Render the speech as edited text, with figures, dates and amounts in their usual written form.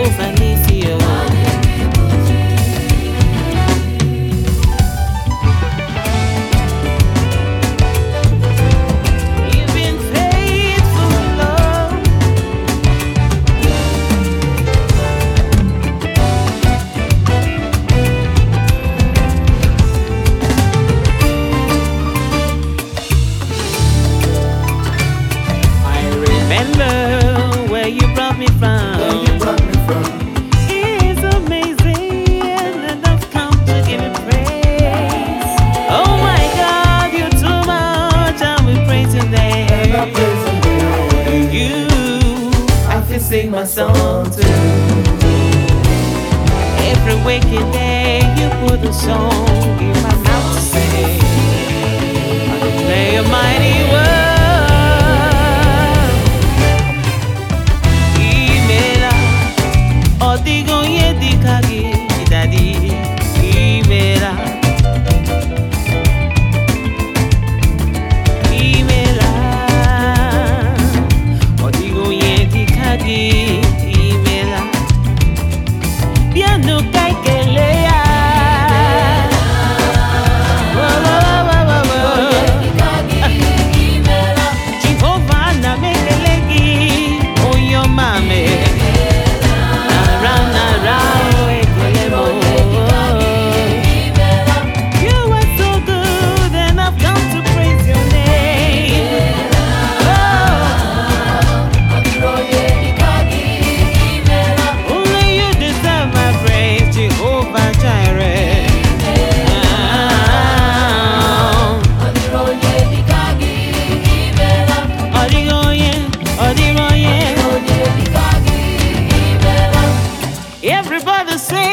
Jehovah Nissi, you've been faithful, Lord. I remember where you brought me from. It's amazing, and I've come to give you praise. Oh my God, you're too much, and we praise your name. You, I can sing my song too. Every waking day, you put a song in my mouth to sing. I declare your mighty word. Imela, odigo yedikagi, daddy. Imela, imela, odigo yedikagi, imela. Piano kaikelea. Jehovah na mekelegi, oyo mame. Nara ekelemo. You are so good, and I've come to praise your name. Only you deserve my praise, Jehovah Jireh. Everybody say